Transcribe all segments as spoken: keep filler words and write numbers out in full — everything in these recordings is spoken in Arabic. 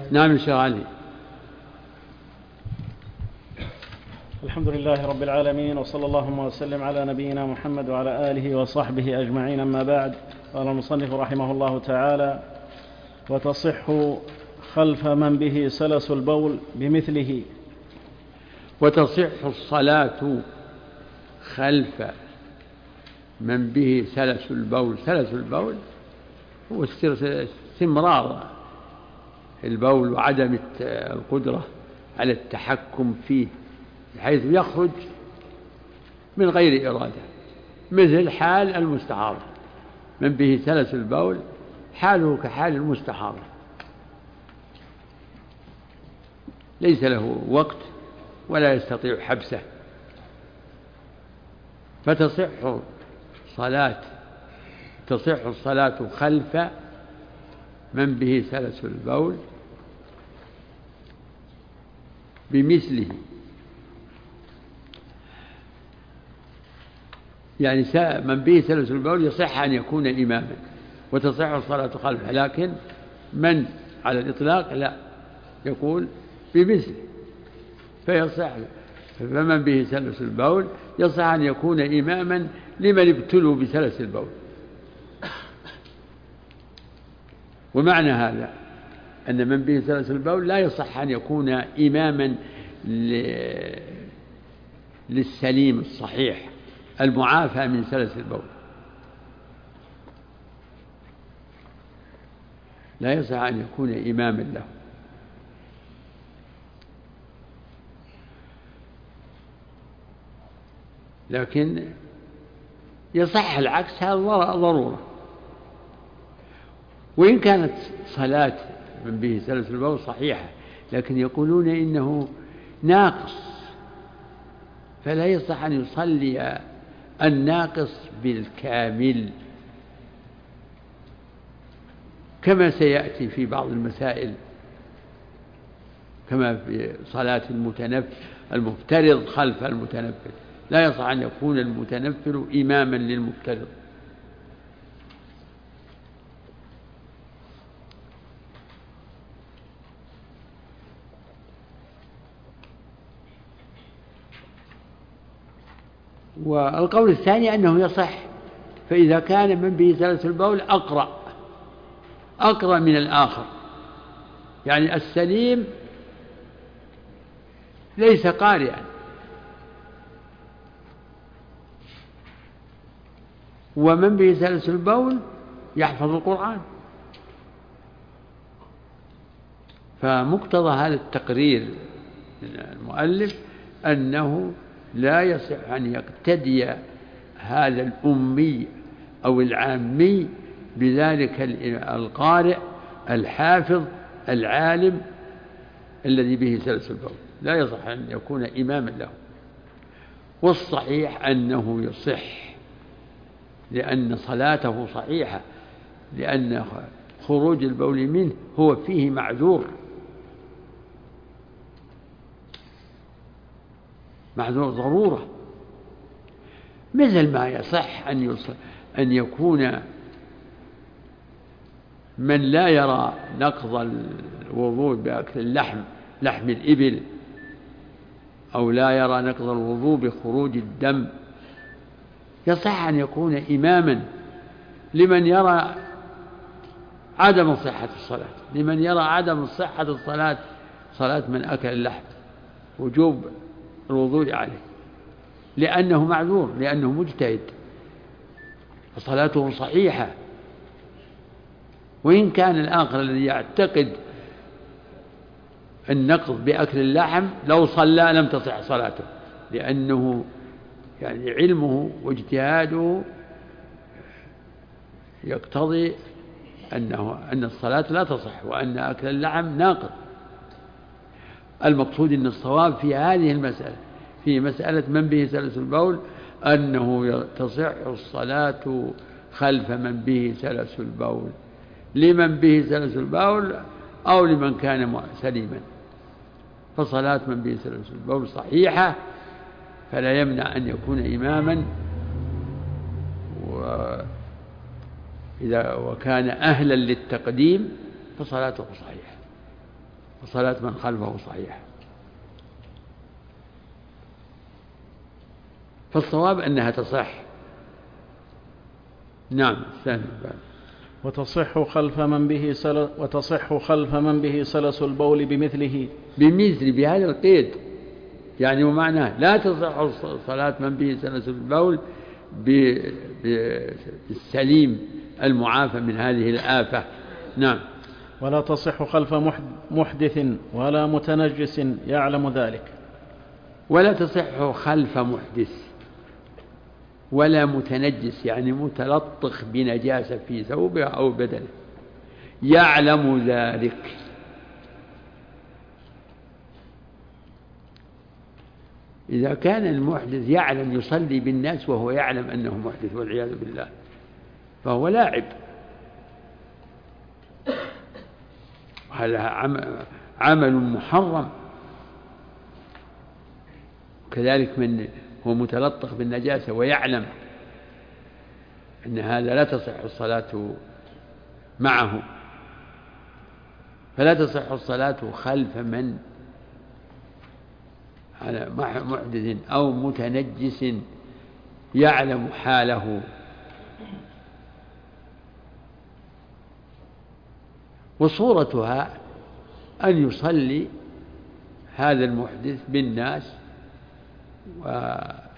نعم شغالي. الحمد لله رب العالمين، وصلى اللهم وسلم على نبينا محمد وعلى آله وصحبه أجمعين. أما بعد، قال المصنف رحمه الله تعالى: وتصح خلف من به سلس البول بمثله. وتصح الصلاة خلف من به سلس البول. سلس البول هو استمرار البول وعدم القدرة على التحكم فيه بحيث يخرج من غير إرادة، مثل حال المستحاضة. من به سلس البول حاله كحال المستحاضة، ليس له وقت ولا يستطيع حبسه. فتصح صلاة تصح الصلاة خلف من به سلس البول بمثله، يعني من به سلس البول يصح أن يكون إماما وتصح الصلاة خلفه، لكن من على الإطلاق لا، يقول بمثله. فيصح فمن به سلس البول يصح أن يكون إماما لمن ابتلوا بسلس البول. ومعنى هذا أن من به سلس البول لا يصح أن يكون إماما للسليم الصحيح المعافى من سلس البول، لا يصح أن يكون إماما له. لكن يصح العكس، هذا ضرورة. وإن كانت صلاة من به سلس البول صحيحة، لكن يقولون إنه ناقص، فلا يصح أن يصلي الناقص بالكامل، كما سيأتي في بعض المسائل، كما في صلاة المتنفل المفترض خلف المتنفل، لا يصح أن يكون المتنفل إماما للمفترض. والقول الثاني أنه يصح، فإذا كان من به سلس البول أقرأ أقرأ من الآخر، يعني السليم ليس قارئا ومن به سلس البول يحفظ القرآن، فمقتضى هذا التقرير من المؤلف أنه لا يصح أن يقتدي هذا الأمي أو العامي بذلك القارئ الحافظ العالم الذي به سلس البول، لا يصح أن يكون إماما له. والصحيح أنه يصح، لأن صلاته صحيحة، لأن خروج البول منه هو فيه معذور معذور ضرورة، مثل ما يصح أن أن يكون من لا يرى نقض الوضوء بأكل اللحم لحم الإبل، أو لا يرى نقض الوضوء بخروج الدم، يصح أن يكون إماما لمن يرى عدم صحة الصلاة، لمن يرى عدم صحة الصلاة، صلاة من أكل اللحم، وجوب الوضوء عليه، لأنه معذور، لأنه مجتهد فصلاته صحيحة. وإن كان الآخر الذي يعتقد النقض بأكل اللحم لو صلى لم تصح صلاته، لأنه يعني علمه واجتهاده يقتضي أنه أن الصلاة لا تصح وأن أكل اللحم ناقض. المقصود أن الصواب في هذه المسألة، في مسألة من به سلس البول، أنه تصح الصلاة خلف من به سلس البول، لمن به سلس البول أو لمن كان سليما. فصلاة من به سلس البول صحيحة، فلا يمنع أن يكون إماما، وإذا وكان أهلا للتقديم فصلاته صحيحة. وصلاة من خلفه صحيحة. فالصواب أنها تصح. نعم. الثاني وتصح خلف من به سلس وتصح خلف من به سلس البول بمثله بمثل بهذا القيد، يعني ومعناه لا تصح صلاة من به سلس البول بالسليم المعافى من هذه الآفة. نعم. ولا تصح خلف محدث ولا متنجس يعلم ذلك. ولا تصح خلف محدث ولا متنجس، يعني متلطخ بنجاسة في ثوبه أو بدنه يعلم ذلك. إذا كان المحدث يعلم يصلي بالناس وهو يعلم أنه محدث والعياذ بالله فهو لاعب، هذا عمل محرم. كذلك من هو متلطخ بالنجاسة ويعلم أن هذا لا تصح الصلاة معه، فلا تصح الصلاة خلف من على محدث أو متنجس يعلم حاله. وصورتها أن يصلي هذا المحدث بالناس و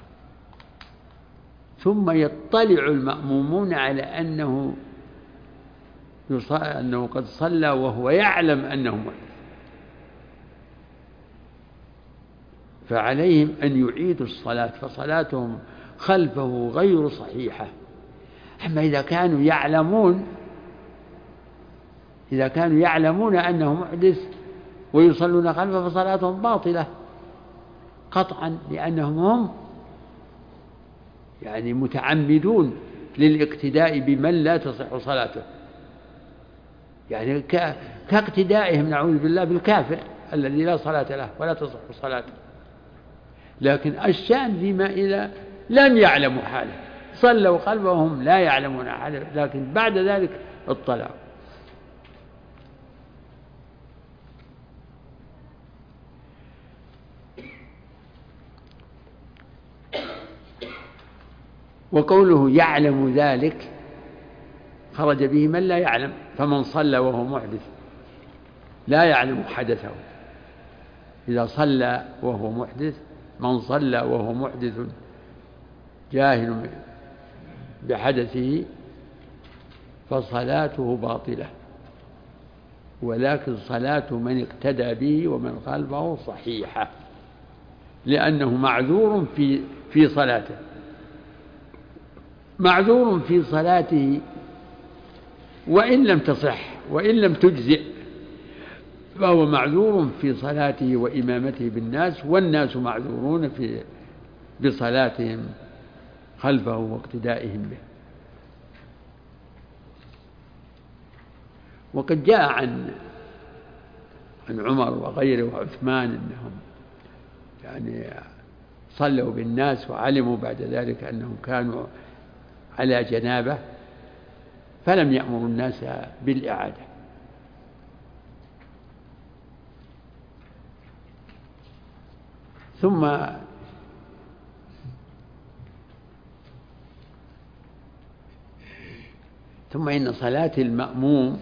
ثم يطلع المأمومون على أنه أنه قد صلى وهو يعلم أنه محدث، فعليهم أن يعيدوا الصلاة، فصلاتهم خلفه غير صحيحة. أما إذا كانوا يعلمون إذا كانوا يعلمون أنه محدث ويصلون خلفه فصلاتهم باطلة قطعا، لأنهم هم يعني متعمدون للاقتداء بمن لا تصح صلاته، يعني كاقتدائهم نعوذ بالله بالكافر الذي لا صلاة له ولا تصح صلاته. لكن الشأن فيما إذا لم يعلموا حاله، صلوا خلفهم لا يعلمون حاله، لكن بعد ذلك اطلعوا. وقوله يعلم ذلك خرج به من لا يعلم، فمن صلى وهو محدث لا يعلم حدثه. إذا صلى وهو محدث، من صلى وهو محدث جاهل بحدثه فصلاته باطلة، ولكن صلاة من اقتدى به ومن خلفه صحيحة، لأنه معذور في في صلاته معذور في صلاته وإن لم تصح وإن لم تجزئ، فهو معذور في صلاته وإمامته بالناس، والناس معذورون في بصلاتهم خلفه واقتدائهم به. وقد جاء عن عن عمر وغيره وعثمان أنهم يعني صلوا بالناس وعلموا بعد ذلك أنهم كانوا على جنابة فلم يأمروا الناس بالإعادة. ثم ثم إن صلاة المأموم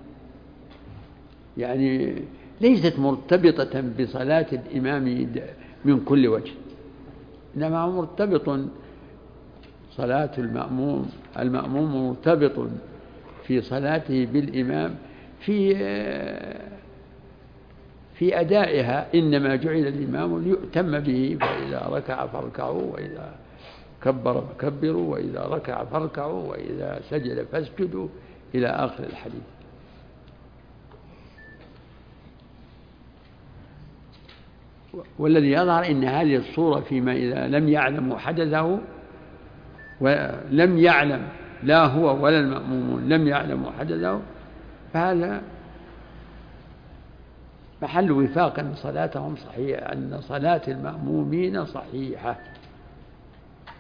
يعني ليست مرتبطة بصلاة الإمام من كل وجه، إنما مرتبط صلاة المأموم المأموم مرتبط في صلاته بالإمام في في أدائها. إنما جعل الإمام ليؤتم به، فإذا ركع فاركعوا، وإذا كبر فكبروا، وإذا ركع فاركعوا، وإذا سجد فاسجدوا، إلى آخر الحديث. والذي يظهر إن هذه الصورة فيما إذا لم يعلم حدثه ولم يعلم لا هو ولا المأمومون لم يعلموا حدثه، فهذا محل وفاق أن صلاتهم صحيحة، أن صلاة المأمومين صحيحة،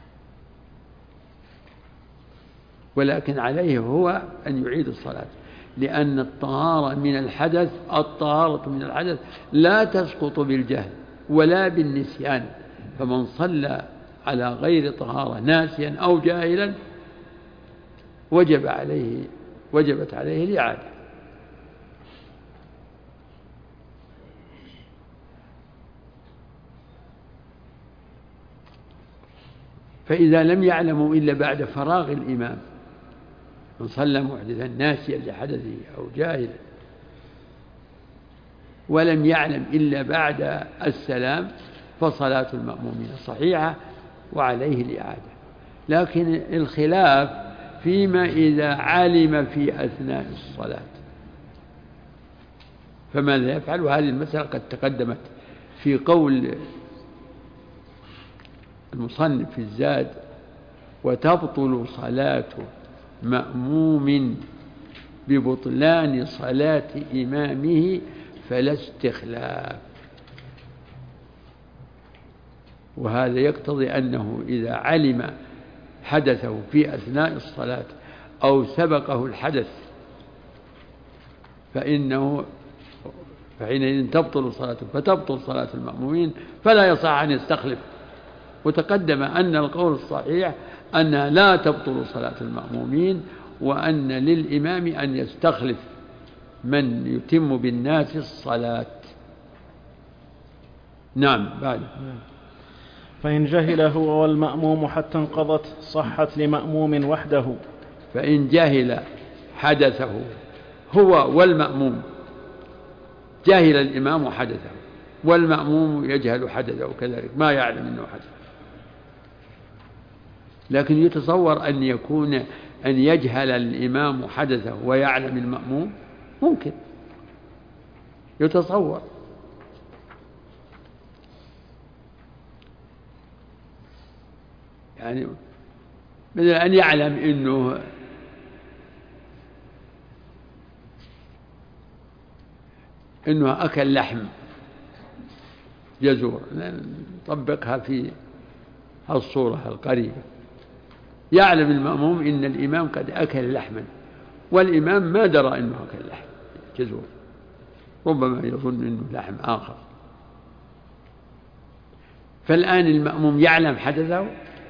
ولكن عليه هو أن يعيد الصلاة. لأن الطهارة من الحدث الطهارة من الحدث لا تسقط بالجهل ولا بالنسيان، فمن صلى على غير طهارة ناسيا أو جاهلا وجب عليه وجبت عليه الإعادة. فإذا لم يعلموا إلا بعد فراغ الإمام، من صلى محدثا ناسيا لحدثه أو جاهلا ولم يعلم إلا بعد السلام فصلاة المأمومين صحيحة وعليه الإعادة. لكن الخلاف فيما إذا علم في أثناء الصلاة فماذا يفعل؟ وهذه المسألة قد تقدمت في قول المصنف في الزاد: وتبطل صلاة مأموم ببطلان صلاة إمامه فلا استخلاف. وهذا يقتضي أنه إذا علم حدثه في أثناء الصلاة أو سبقه الحدث فإنه فحينئذ تبطل صلاته، فتبطل صلاة المأمومين فلا يصح أن يستخلف. وتقدم أن القول الصحيح أنها لا تبطل صلاة المأمومين، وأن للإمام أن يستخلف من يتم بالناس الصلاة. نعم. بعد: فإن جهل هو والمأموم حتى انقضت صحت لمأموم وحده. فإن جهل حدثه هو والمأموم، جهل الإمام حدثه والمأموم يجهل حدثه كذلك، ما يعلم أنه حدث. لكن يتصور أن يكون أن يجهل الإمام حدثه ويعلم المأموم، ممكن يتصور. يعني مثل أن يعلم أنه أنه أكل لحم جزور، نطبقها في الصورة القريبة. يعلم المأموم إن الإمام قد أكل لحما والإمام ما درى أنه أكل لحم جزور، ربما يظن أنه لحم آخر. فالآن المأموم يعلم حدثه،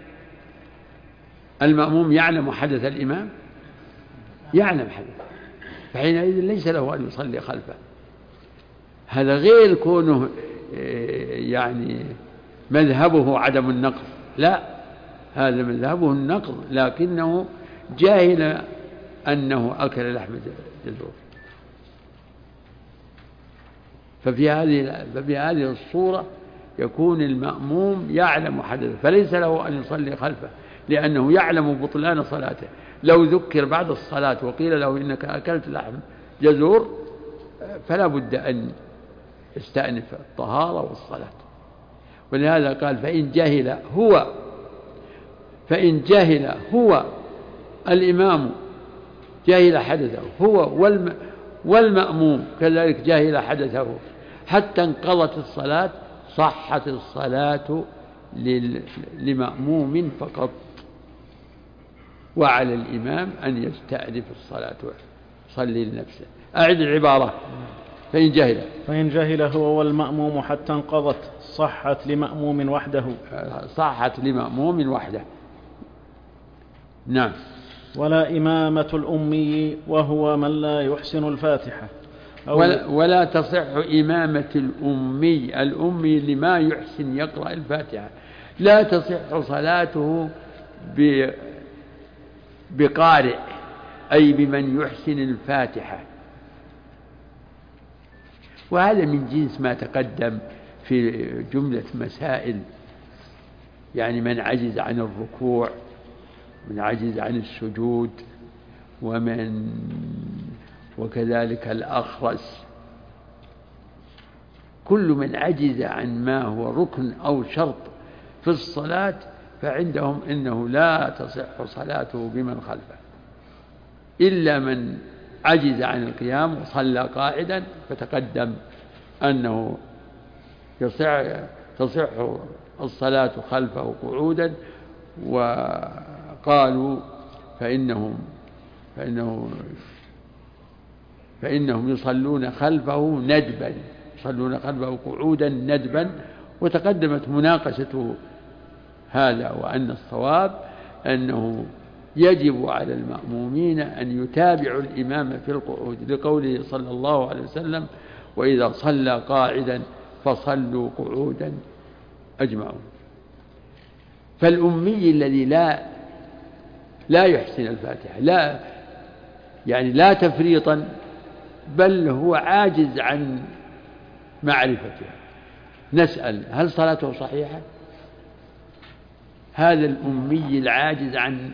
المأموم يعلم حدث الإمام، يعلم حدثه، فحينئذ ليس له أن يصلي خلفه. هذا غير كونه يعني مذهبه عدم النقض، لا، هذا مذهبه النقض لكنه جاهل أنه أكل لحم جزور. ففي هذه ففي هذه الصورة يكون المأموم يعلم حدثه فليس له أن يصلي خلفه، لأنه يعلم بطلان صلاته. لو ذكر بعد الصلاة وقيل له إنك أكلت لحم جزور فلا بد أن يستأنف الطهارة والصلاة. ولهذا قال: فإن جهل هو فإن جهل هو الإمام جهل حدثه هو والمأموم كذلك جهل حدثه حتى انقضت الصلاة صحت الصلاة لمأموم فقط، وعلى الإمام أن يستأنف الصلاة صلي لنفسه. أعد العبارة: فإن جهل فإن جهل هو والمأموم حتى انقضت صحت لمأموم وحده. صحت لمأموم وحده. نعم. ولا إمامة الأمي وهو من لا يحسن الفاتحة. ولا, ولا تصح إمامة الأمي الأمي لما يحسن يقرأ الفاتحة، لا تصح صلاته بقارئ أي بمن يحسن الفاتحة. وهذا من جنس ما تقدم في جملة مسائل، يعني من عجز عن الركوع، من عجز عن السجود، ومن وكذلك الأخرس، كل من عجز عن ما هو ركن أو شرط في الصلاة فعندهم إنه لا تصح صلاته بمن خلفه، إلا من عجز عن القيام وصلى قاعدا فتقدم أنه يصح تصح الصلاة خلفه قعودا. وقالوا فإنهم فإنه فإنهم يصلون خلفه ندبا، يصلون خلفه قعودا ندبا. وتقدمت مناقشة هذا، وأن الصواب أنه يجب على المأمومين أن يتابعوا الإمام في القعود، لقوله صلى الله عليه وسلم: وإذا صلى قاعدا فصلوا قعودا أجمعون. فالأمي الذي لا لا يحسن الفاتحة، لا يعني لا تفريطا، بل هو عاجز عن معرفتها، نسأل: هل صلاته صحيحة؟ هذا الأمي العاجز عن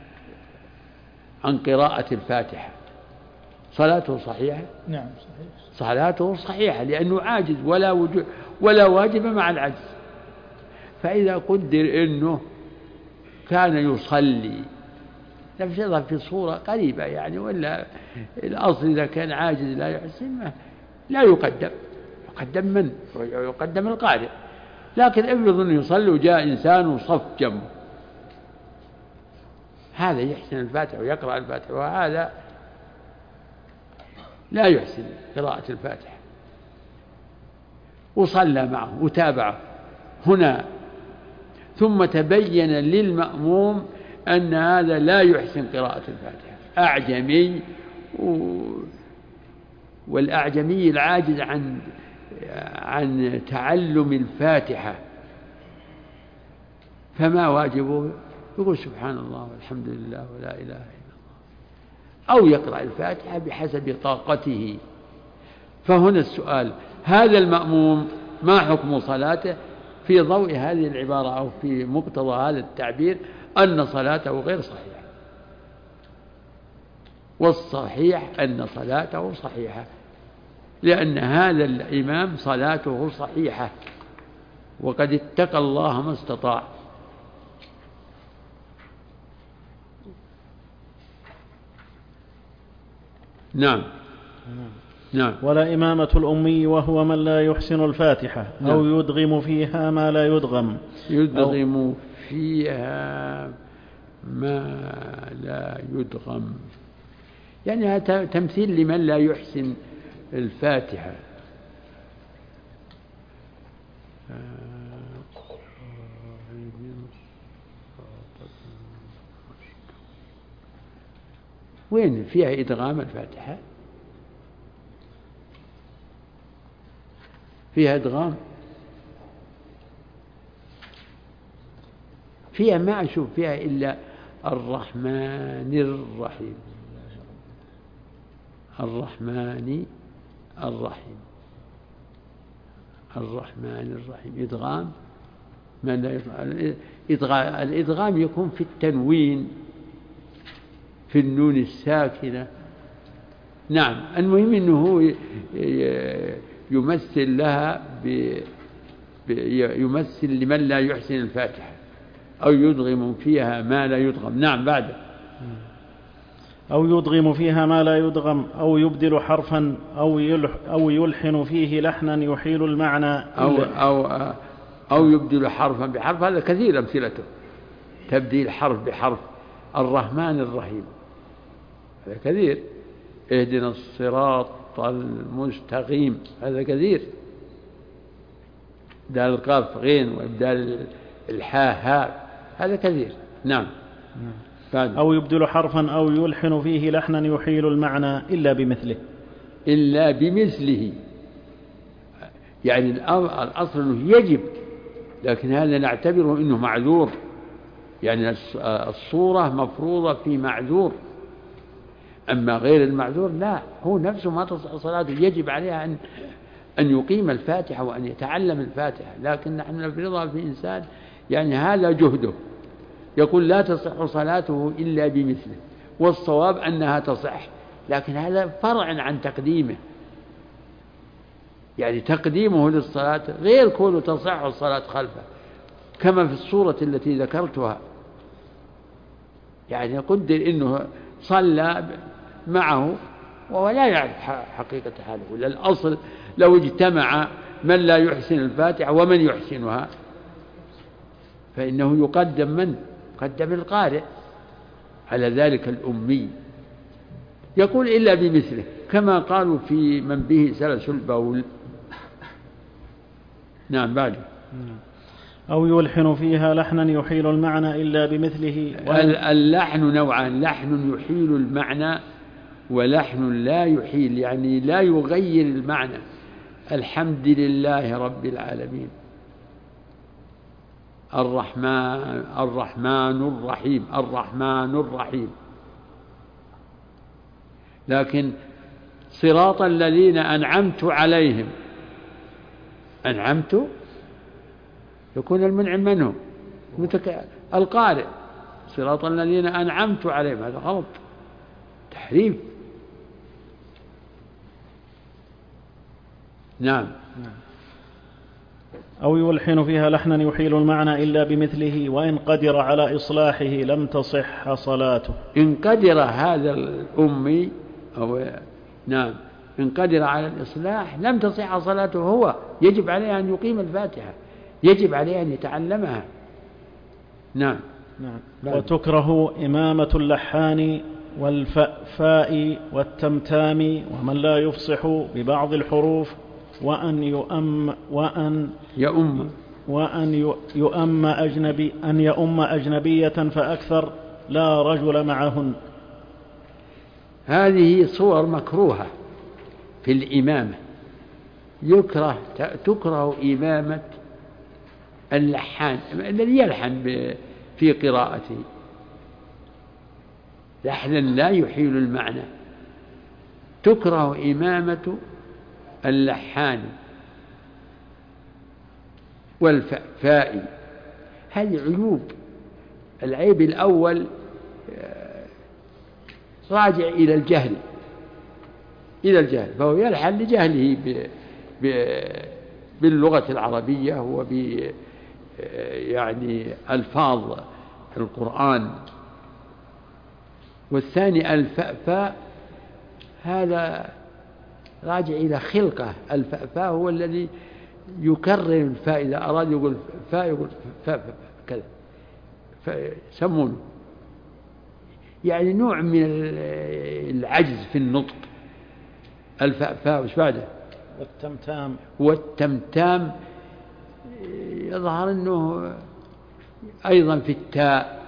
عن قراءة الفاتحة صلاته صحيحة؟ نعم صحيح. صلاته صحيحة لأنه عاجز، ولا وجود ولا واجب مع العجز. فإذا قدر أنه كان يصلي نفسه في صورة قريبة يعني، ولا الأصل إذا كان عاجز لا يحسن لا يقدم، يقدم من؟ يقدم القارئ. لكن افرض أنه يصلي وجاء إنسان وصف جنبه، هذا يحسن الفاتحة ويقرأ الفاتحة، وهذا لا يحسن قراءة الفاتحة، وصلى معه وتابعه هنا، ثم تبين للمأموم أن هذا لا يحسن قراءة الفاتحة، أعجمي، والأعجمي العاجز عن عن تعلم الفاتحة، فما واجبه؟ يقول سبحان الله والحمد لله ولا إله إلا الله، أو يقرأ الفاتحة بحسب طاقته. فهنا السؤال: هذا المأموم ما حكم صلاته في ضوء هذه العبارة، أو في مقتضى هذا التعبير أن صلاته غير صحيحة؟ والصحيح أن صلاته صحيحة، لأن هذا الإمام صلاته صحيحة، وقد اتقى الله ما استطاع. نعم. نعم. ولا إمامة الأمي وهو من لا يحسن الفاتحة أو نعم. يدغم فيها ما لا يدغم يدغم فيها ما لا يدغم، يعني هذا تمثيل لمن لا يحسن الفاتحة. وين فيها إدغام الفاتحة؟ فيها إدغام؟ فيها ما أشوف فيها إلا الرحمن الرحيم، الرحمن الرحيم، الرحمن الرحيم. إدغام من لا يدغام؟ الإدغام يكون في التنوين، في النون الساكنة. نعم. المهم أنه يمثل لها ب... يمثل لمن لا يحسن الفاتحة، أو يدغم فيها ما لا يدغم. نعم. بعد أو يدغم فيها ما لا يدغم، أو يبدل حرفا، أو يلح أو يلحن فيه لحنا يحيل المعنى، أو أو أو يبدل حرفا بحرف. هذا كثير أمثلته، تبديل حرف بحرف. الرحمن الرحيم هذا كثير. اهدنا الصراط المستقيم هذا كثير. إبدال القاف غين، وإبدال الحاء هاء، هذا كثير. نعم. أو يبدل حرفا أو يلحن فيه لحنا يحيل المعنى إلا بمثله. إلا بمثله، يعني الأصل أنه يجب، لكن هذا نعتبره أنه معذور، يعني الصورة مفروضة في معذور، أما غير المعذور لا، هو نفسه ما تصح صلاته، يجب عليها أن أن يقيم الفاتحة وأن يتعلم الفاتحة، لكن نحن نفرضها في إنسان يعني هذا جهده، يقول لا تصح صلاته إلا بمثله، والصواب أنها تصح، لكن هذا فرع عن تقديمه، يعني تقديمه للصلاة غير كونه تصح الصلاة خلفه، كما في الصورة التي ذكرتها. يعني قدر إنه صلى معه وهو لا يعرف حقيقة حاله، ولا الأصل لو اجتمع من لا يحسن الفاتحة ومن يحسنها فإنه يقدم من؟ يقدم القارئ على ذلك الأمي. يقول إلا بمثله، كما قالوا في من به سلس البول. نعم بعد. أو يلحن فيها لحنا يحيل المعنى إلا بمثله. اللحن نوعان: لحن يحيل المعنى ولحن لا يحيل، يعني لا يغير المعنى. الحمد لله رب العالمين، الرحمن الرحمن الرحيم، الرحمن الرحيم. لكن صراط الذين أنعمت عليهم، أنعمت يكون المنعم منهم القارئ، صراط الذين أنعمت عليهم، هذا غلط، تحريف. نعم. أو يلحن فيها لحنا يحيل المعنى إلا بمثله، وإن قدر على إصلاحه لم تصح صلاته. إن قدر هذا الأمي أو نعم إن قدر على الإصلاح لم تصح صلاته. هو يجب عليه أن يقيم الفاتحة، يجب عليه أن يتعلمها. نعم. نعم. وتكره إمامة اللحان والفاء والتمتام ومن لا يفصح ببعض الحروف، وأن يؤم وأن يؤم وأن يؤم أجنبي أن يؤم أجنبية فأكثر لا رجل معهن. هذه صور مكروهة في الإمامة. يكره تكره إمامة اللحان الذي يلحن في قراءته لحنا لا يحيل المعنى. تكره إمامة اللحان والفاء. هذه عيوب. العيب الأول راجع إلى الجهل، إلى الجهل، فهو يلحن لجهله باللغة العربية وب يعني ألفاظ القرآن. والثاني الفأفاء، هذا راجع إلى خلقه. الفأفاء هو الذي يكرر الفاء، إذا أراد يقول فاء يقول فاء كذا، فيسمونه يعني نوع من العجز في النطق. الفأفاء. وش بعده؟ والتمتام. والتمتام يظهر أنه أيضا في التاء،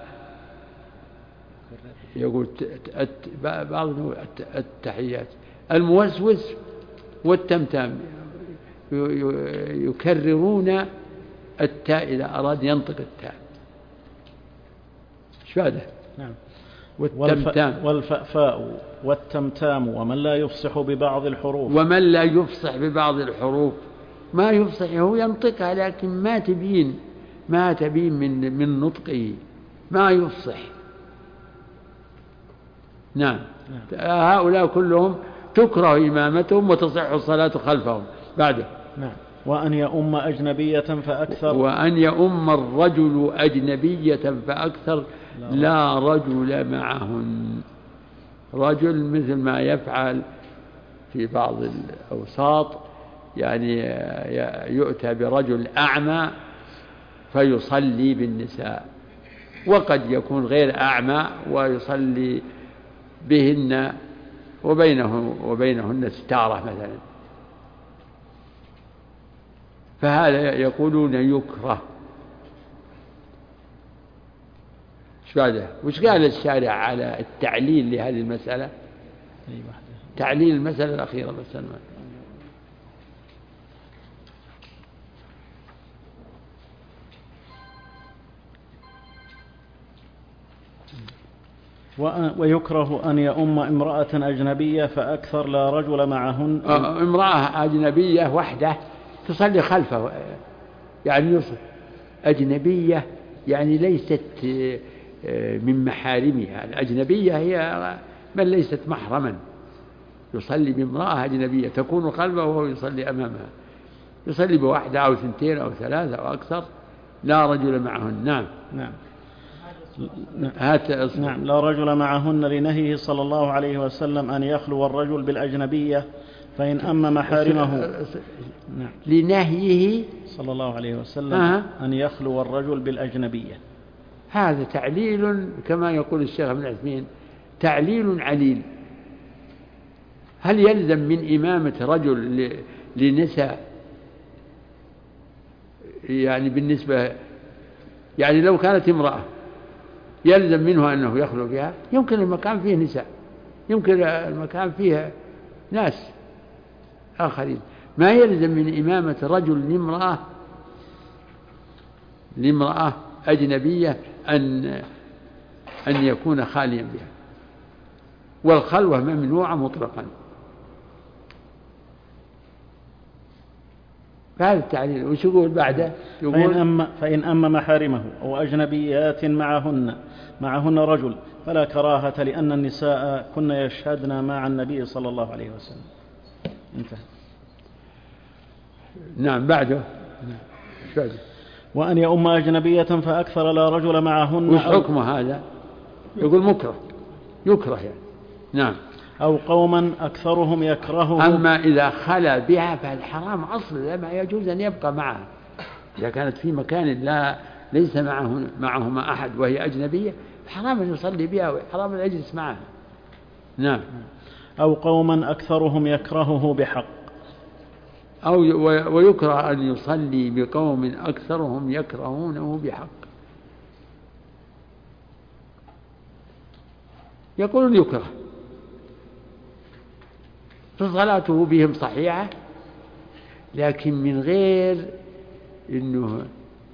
يقول بعض التحيات. الموسوس والتمتام يكررون التاء إذا أراد ينطق التاء. ايش بعده؟ نعم. والتمتام والفأفاء والتمتام ومن لا يفصح ببعض الحروف. ومن لا يفصح ببعض الحروف، ما يفصح هو ينطقها لكن ما تبين ما تبين من من نطقه، ما يفصح. نعم. نعم. هؤلاء كلهم تكره إمامتهم وتصح الصلاة خلفهم. بعده. نعم. وأن يؤم أجنبية فأكثر. وأن يؤم الرجل أجنبية فأكثر لا رجل معهن. رجل مثل ما يفعل في بعض الأوساط، يعني يؤتى برجل أعمى فيصلي بالنساء، وقد يكون غير أعمى ويصلي بهن وبينه وبينهن ستارة مثلا، فهذا يقولون يكره. ايش بعده؟ وش قال الشارع على التعليل لهذه المسألة؟ تعليل المسألة الأخيرة بس. ويكره أن يؤم امرأة أجنبية فأكثر لا رجل معهن. امرأة أجنبية وحده تصلي خلفه، يعني أجنبية يعني ليست من محارمها. الأجنبية هي من ليست محرما، يصلي بامرأة أجنبية تكون خلفه وهو يصلي أمامها، يصلي بواحدة أو ثنتين أو ثلاثة أو أكثر لا رجل معهن. نعم. نعم. هات نعم. لا رجل معهن لنهيه صلى الله عليه وسلم أن يخلو الرجل بالأجنبية فإن أم محارمه. نعم. لنهيه صلى الله عليه وسلم آه. أن يخلو الرجل بالأجنبية. هذا تعليل كما يقول الشيخ ابن عثيمين، تعليل عليل. هل يلزم من إمامة رجل لنساء؟ يعني بالنسبة يعني لو كانت امرأة يلزم منه أنه يخلو بها؟ يمكن المكان فيه نساء، يمكن المكان فيه ناس آخرين. ما يلزم من إمامة رجل لامرأة لامرأة أجنبية أن أن يكون خاليا بها، والخلوة ممنوعة مطلقا. فهذا التعليل. وش يقول بعده؟ يقول فإن أم, فإن أم محارمه أو أجنبيات معهن معهن رجل فلا كراهة، لأن النساء كن يشهدن مع النبي صلى الله عليه وسلم. انتهى. نعم. بعده بعده وأن يؤم أجنبية فأكثر لا رجل معهن. وش حكمه هذا؟ يقول مكره، يكره يعني. نعم. أو قوما أكثرهم يكرهه. أما إذا خلا بها فالحرام أصلا ما يجوز أن يبقى معها. إذا كانت في مكان لا ليس معه معهما أحد وهي أجنبية حرام أن يصلي بها وحرام أن يجلس معها. نعم. أو قوما أكثرهم يكرهه بحق. أو ويكره أن يصلي بقوم أكثرهم يكرهونه بحق. يقولون يكره، فصلاته بهم صحيحة، لكن من غير إنه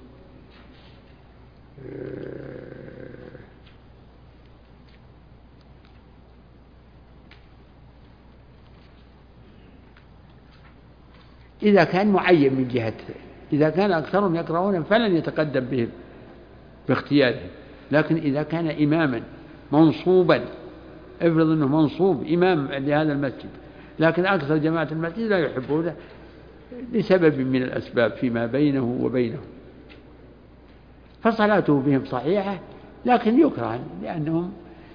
إذا كان معين من جهة، إذا كان أكثرهم يكرهون فلن يتقدم بهم باختيارهم. لكن إذا كان إماما منصوبا، افرض أنه منصوب إمام لهذا المسجد، لكن أكثر جماعة المسجد لا يحبونه لسبب من الأسباب فيما بينه وبينهم، فصلاته بهم صحيحة، لكن يكره لأنهم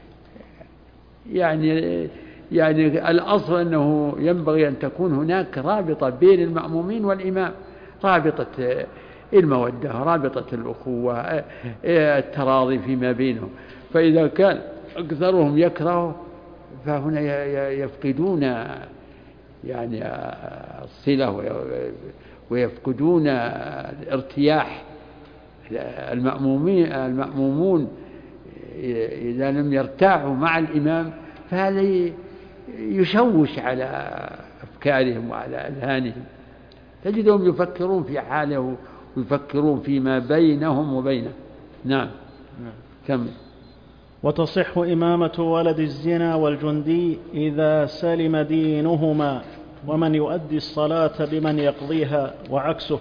يعني يعني الأصل أنه ينبغي أن تكون هناك رابطة بين المأمومين والإمام، رابطة المودة، رابطة الأخوة، التراضي فيما بينهم. فإذا كان أكثرهم يكره فهنا يفقدون يعني الصلة ويفقدون الارتياح. المأمومين المأمومون إذا لم يرتاحوا مع الإمام فهذا يشوش على أفكارهم وعلى أذهانهم، تجدهم يفكرون في حاله ويفكرون فيما بينهم وبينه. نعم. كمل. وتصح إمامة ولد الزنا والجندي إذا سلم دينهما ومن يؤدي الصلاة بمن يقضيها وعكسه.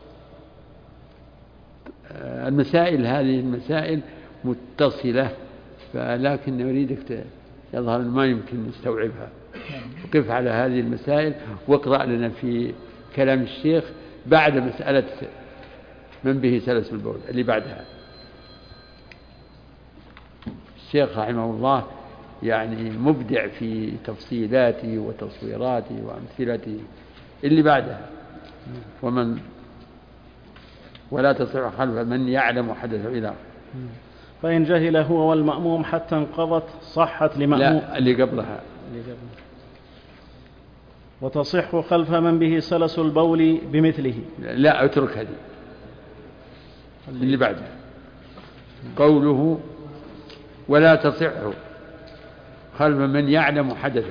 المسائل هذه المسائل متصلة، لكن نريدك يظهر ما يمكن نستوعبها. وقف على هذه المسائل واقرأ لنا في كلام الشيخ بعد مسألة من به سلس البول اللي بعدها. الشيخ رحمه الله يعني مبدع في تفصيلاته وتصويراته وأمثلته. اللي بعدها ومن ولا تصح خلف من يعلم حدث إلى. فإن جهل هو والمأموم حتى انقضت صحت لمأموم. لا، اللي قبلها. اللي قبلها. وتصح خلف من به سلس البول بمثله. لا، اترك هذه. اللي بعدها قوله ولا تصح خلف من يعلم حدثه.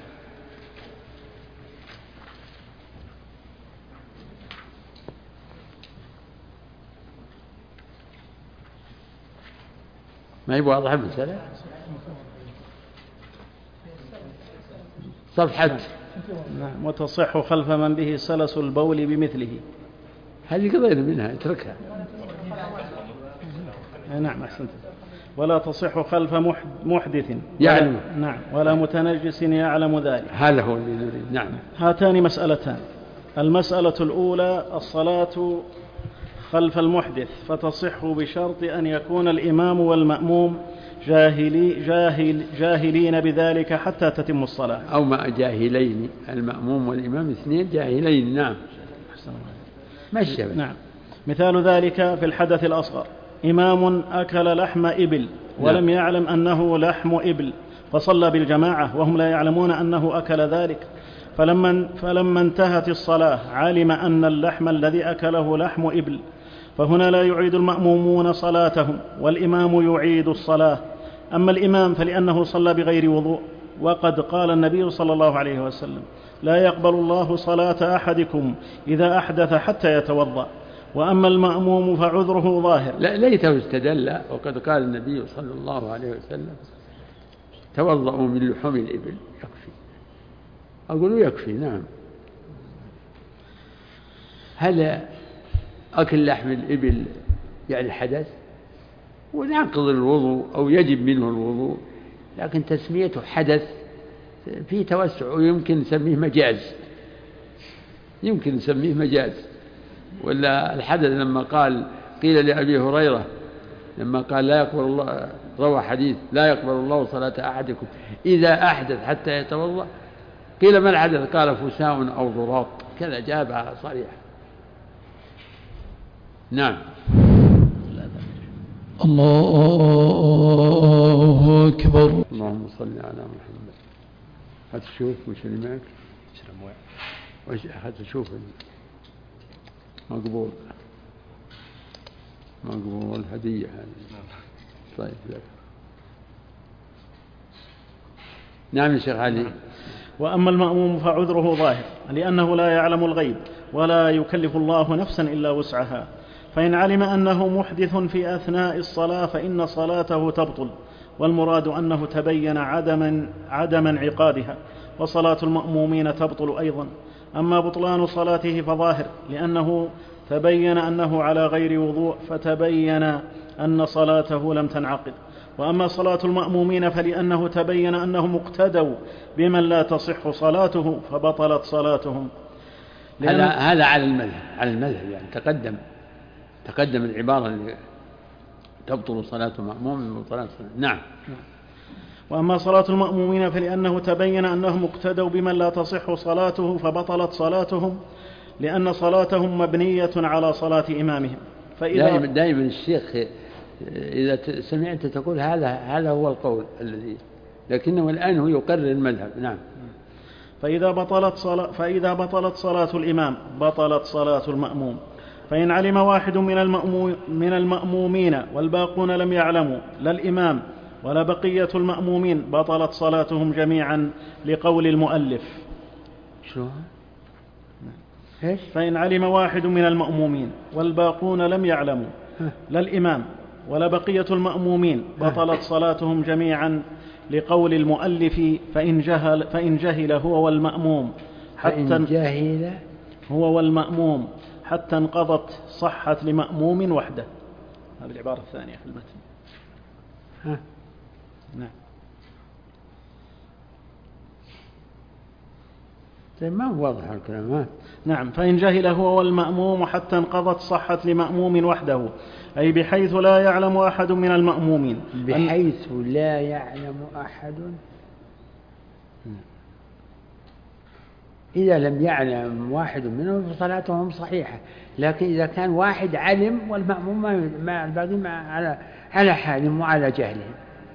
ما يبغى واضح المسألة. صفحة. نعم. وتصح خلف من به سلس البول بمثله. هذه قضينا منها، اتركها. نعم أحسنت. ولا تصح خلف محدث يعلم. نعم. ولا متنجس يعلم ذلك. هذا هو اللي نريد. نعم. هاتان مسألتان. المسألة الأولى الصلاة خلف المحدث، فتصح بشرط أن يكون الإمام والمأموم جاهلي جاهل جاهلين بذلك حتى تتم الصلاة. أو مع جاهلين، المأموم والإمام اثنين جاهلين. نعم. مشي. نعم. مثال ذلك في الحدث الأصغر: إمام أكل لحم إبل ولم يعلم أنه لحم إبل فصلى بالجماعة وهم لا يعلمون أنه أكل ذلك. فلما, فلما انتهت الصلاة علم أن اللحم الذي أكله لحم إبل، فهنا لا يعيد المأمومون صلاتهم والإمام يعيد الصلاة. أما الإمام فلأنه صلى بغير وضوء، وقد قال النبي صلى الله عليه وسلم: لا يقبل الله صلاة أحدكم إذا أحدث حتى يتوضأ. وأما المأموم فعذره ظاهر. لا ليته استدل، وقد قال النبي صلى الله عليه وسلم: توضأوا من لحوم الإبل. يكفي، أقول يكفي. نعم. هل أكل لحم الإبل يعني حدث ونعقض الوضوء أو يجب منه الوضوء، لكن تسميته حدث فيه توسع، ويمكن نسميه مجاز، يمكن نسميه مجاز. ولا الحدث لما قال قيل لأبي هريرة لما قال لا يقبل الله، روى حديث لا يقبل الله صلاة أحدكم إذا أحدث حتى يتوضأ، قيل ما الحدث؟ قال فساء أو ضراط، كذا جابها صريح. نعم. الله أكبر. اللهم صل على محمد. هتشوف مش اللي معك وش هتشوف مقبول مقبول هدية هذه. طيب لك. نعم يا شيخ علي. وأما المأموم فعذره ظاهر، لأنه لا يعلم الغيب ولا يكلف الله نفسا إلا وسعها، فإن علم أنه محدث في أثناء الصلاة فإن صلاته تبطل، والمراد أنه تبين عدم, عدم انعقادها، وصلاة المأمومين تبطل أيضا. أما بطلان صلاته فظاهر، لأنه تبين أنه على غير وضوء فتبين أن صلاته لم تنعقد. وأما صلاة المأمومين فلأنه تبين أنهم اقتدوا بمن لا تصح صلاته فبطلت صلاتهم. هذا هذا على المذهب، على المذهب يعني تقدم تقدم العبارة اللي تبطل صلاة المأموم بطلان صلاة. نعم. وأما صلاة المأمومين فلأنه تبين أنهم اقتدوا بمن لا تصح صلاته فبطلت صلاتهم، لأن صلاتهم مبنية على صلاة إمامهم. فإذا دائما, دائما الشيخ إذا سمعت تقول هذا هذا هو القول الذي، لكنه الآن هو يقرر المذهب. نعم. فإذا بطلت صلاة فإذا بطلت صلاة الإمام بطلت صلاة المأموم. فإن علم واحد من المأموم من المأمومين والباقون لم يعلموا لا الإمام ولا بقية المأمومين بطلت صلاتهم جميعا، لقول المؤلف. شو؟ فإن علم واحد من المأمومين والباقون لم يعلموا لا الإمام ولا بقية المأمومين بطلت صلاتهم جميعا، لقول المؤلف: فإن جهل, فإن جهل هو والمأموم حتى فإن جهل هو والمأموم حتى انقضت صحت لمأموم وحده. هذه العبارة الثانية في المتن. ها. نعم. ما هو واضح الكلام. ها. نعم. فإن جهل هو والمأموم حتى انقضت صحت لمأموم وحده، أي بحيث لا يعلم أحد من المأمومين. بحيث لا يعلم أحد. إذا لم يعلم واحد منهم فصلاتهم صحيحة، لكن إذا كان واحد علم والمأموم ما الباقي على على حالهم وعلى جهلهم،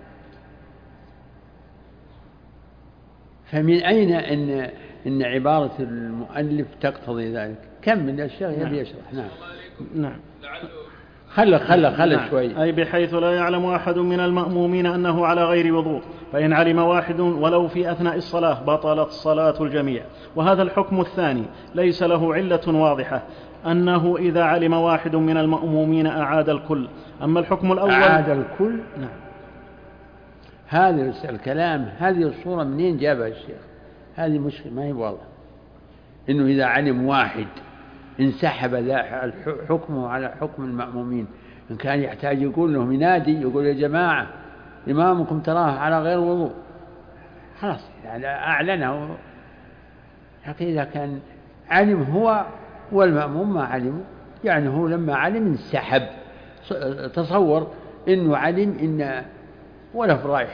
فمن أين أن إن عبارة المؤلف تقتضي ذلك؟ كم من الشيخ يبي يشرح. نعم. نعم. خلى خلى خلى نعم. شوي. أي بحيث لا يعلم أحد من المأمومين أنه على غير وضوء، فإن علم واحد ولو في أثناء الصلاة بطلت صلاة الجميع. وهذا الحكم الثاني ليس له علة واضحة، أنه إذا علم واحد من المأمومين أعاد الكل. أما الحكم الأول أعاد الكل. نعم. هذا الكلام، هذه الصورة منين جابها الشيخ؟ هذه مشكلة ما هي واضحة، إنه إذا علم واحد انسحب حكمه على حكم المأمومين. إن كان يحتاج يقول لهم ينادي يقول يا جماعة إمامكم تراه على غير وضوء، خلاص يعني أعلنه. لكن إذا كان علم هو والمأموم ما علموا، يعني هو لما علم انسحب. تصور إنه علم إن ولا رايح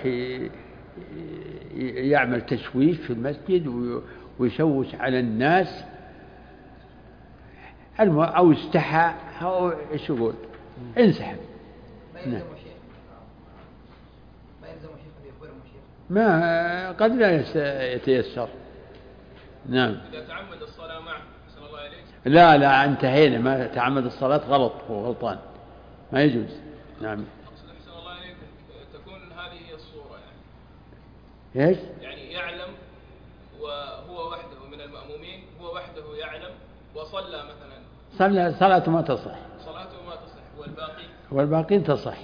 يعمل تشويش في المسجد ويشوش على الناس أو استحى أو إيش يقول انسحب. ما يلزم شيء ما يلزم شيء قد يخبرهم شيء ما قد لا يتيسر. نعم. إذا تعمد الصلاة معه صلى الله عليه. لا لا انتهينا، ما تعمد الصلاة غلط، هو غلطان، ما يجوز. نعم. أقصد أحسن الله عليكم تكون هذه هي الصورة يعني. إيش؟ يعني يعلم وهو وحده من المأمومين، هو وحده يعلم وصلى مثلا. صلى صلاته ما تصح. صلاته ما تصح والباقي. والباقين تصح.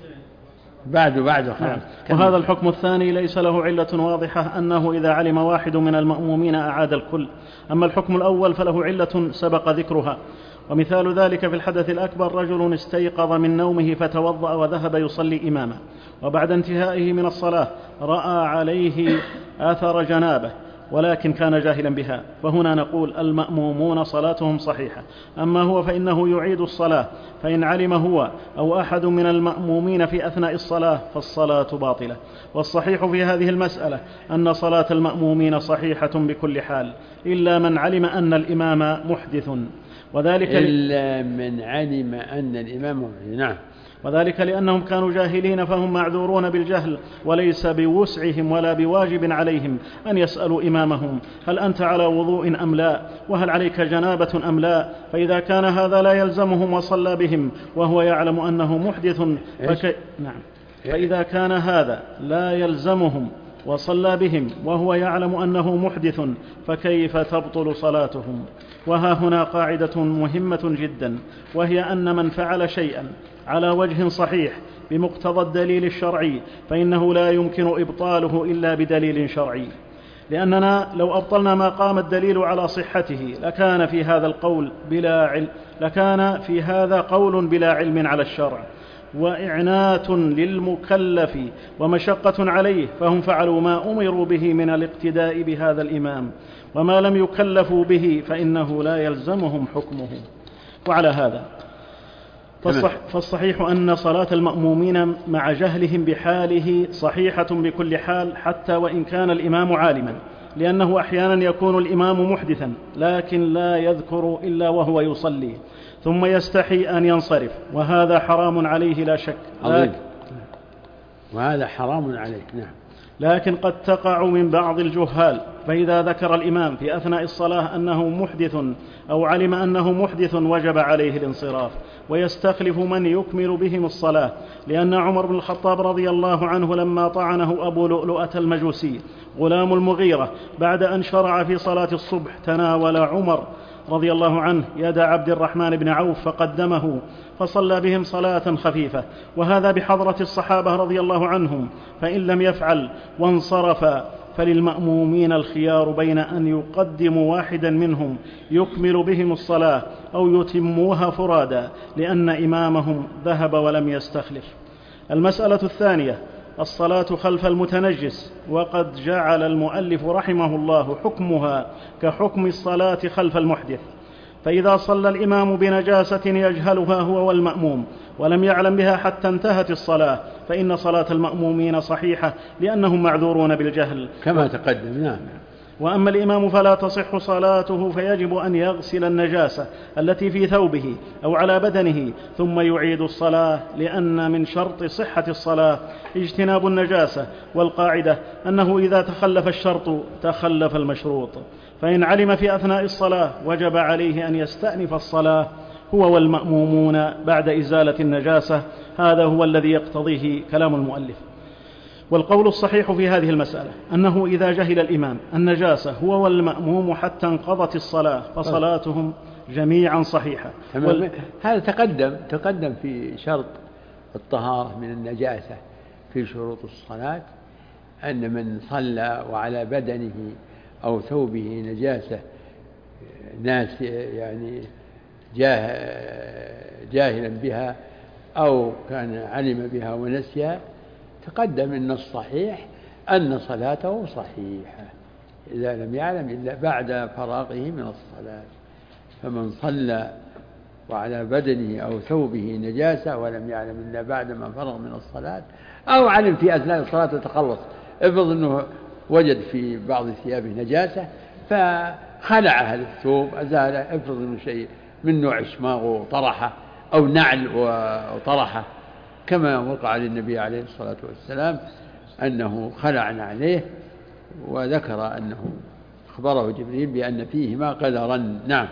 بعده بعده خلاص. وهذا الحكم الثاني ليس له علة واضحة أنه إذا علم واحد من المأمومين أعاد الكل. أما الحكم الأول فله علة سبق ذكرها، ومثال ذلك في الحدث الأكبر رجل استيقظ من نومه فتوضأ وذهب يصلي إماما، وبعد انتهائه من الصلاة رأى عليه آثار جنابه ولكن كان جاهلا بها، فهنا نقول المأمومون صلاتهم صحيحة. أما هو فإنه يعيد الصلاة، فإن علم هو أو أحد من المأمومين في أثناء الصلاة فالصلاة باطلة. والصحيح في هذه المسألة أن صلاة المأمومين صحيحة بكل حال إلا من علم أن الإمام محدث، وذلك إلا من علم أن الإمام محدث. نعم. وذلك لأنهم كانوا جاهلين فهم معذورون بالجهل، وليس بوسعهم ولا بواجب عليهم أن يسألوا إمامهم هل أنت على وضوء أم لا، وهل عليك جنابة أم لا، فإذا كان هذا لا يلزمهم وصلى بهم وهو يعلم أنه محدث فكي... نعم. فإذا كان هذا لا يلزمهم وصلى بهم وهو يعلم أنه محدث فكيف تبطل صلاتهم؟ وها هنا قاعدة مهمة جدا، وهي أن من فعل شيئا على وجه صحيح بمقتضى الدليل الشرعي فإنه لا يمكن إبطاله إلا بدليل شرعي، لأننا لو أبطلنا ما قام الدليل على صحته لكان في هذا القول بلا علم لكان في هذا قول بلا علم على الشرع وإعنات للمكلف ومشقة عليه، فهم فعلوا ما أمروا به من الاقتداء بهذا الإمام، وما لم يكلفوا به فإنه لا يلزمهم حكمه. وعلى هذا فالصح فالصحيح أن صلاة المأمومين مع جهلهم بحاله صحيحة بكل حال حتى وإن كان الإمام عالما، لأنه أحيانا يكون الإمام محدثا لكن لا يذكر إلا وهو يصلي ثم يستحي أن ينصرف، وهذا حرام عليه لا شك. لكن وهذا حرام عليه. نعم. لكن قد تقع من بعض الجهال، فإذا ذكر الإمام في أثناء الصلاة أنه محدث أو علم أنه محدث وجب عليه الانصراف ويستخلف من يكمل بهم الصلاة، لأن عمر بن الخطاب رضي الله عنه لما طعنه أبو لؤلؤة المجوسي غلام المغيرة بعد أن شرع في صلاة الصبح تناول عمر رضي الله عنه يد عبد الرحمن بن عوف فقدمه فصلى بهم صلاة خفيفة، وهذا بحضرة الصحابة رضي الله عنهم، فإن لم يفعل وانصرف فللمأمومين الخيار بين أن يقدموا واحدا منهم يكمل بهم الصلاة أو يتموها فرادا لأن إمامهم ذهب ولم يستخلف. المسألة الثانية الصلاة خلف المتنجس، وقد جعل المؤلف رحمه الله حكمها كحكم الصلاة خلف المحدث، فإذا صلى الإمام بنجاسة يجهلها هو والمأموم ولم يعلم بها حتى انتهت الصلاة فإن صلاة المأمومين صحيحة لأنهم معذورون بالجهل كما تقدم. نعم. وأما الإمام فلا تصح صلاته، فيجب أن يغسل النجاسة التي في ثوبه أو على بدنه ثم يعيد الصلاة، لأن من شرط صحة الصلاة اجتناب النجاسة، والقاعدة أنه إذا تخلف الشرط تخلف المشروط، فإن علم في أثناء الصلاة وجب عليه أن يستأنف الصلاة هو والمأمومون بعد إزالة النجاسة. هذا هو الذي يقتضيه كلام المؤلف. والقول الصحيح في هذه المسألة أنه إذا جهل الإمام النجاسة هو والمأموم حتى انقضت الصلاة فصلاتهم جميعا صحيحة. وال... هذا تقدم تقدم في شرط الطهارة من النجاسة في شروط الصلاة، أن من صلى وعلى بدنه أو ثوبه نجاسة ناس يعني جاه جاهلا بها أو كان علم بها ونسيها، تقدم أن الصحيح أن صلاته صحيحة إذا لم يعلم إلا بعد فراغه من الصلاة. فمن صلى وعلى بدنه أو ثوبه نجاسة ولم يعلم إلا بعد ما فرغ من الصلاة أو علم في أثناء الصلاة تتخلص، افرض أنه وجد في بعض ثيابه نجاسة فخلع هذا الثوب أزاله، افرض أنه شيء من نوع شماغ وطرحه أو نعل وطرحه كما وقع للنبي عليه الصلاة والسلام، أنه خلع عليه، وذكر أنه أخبره جبريل بأن فيهما قدرا. نعم.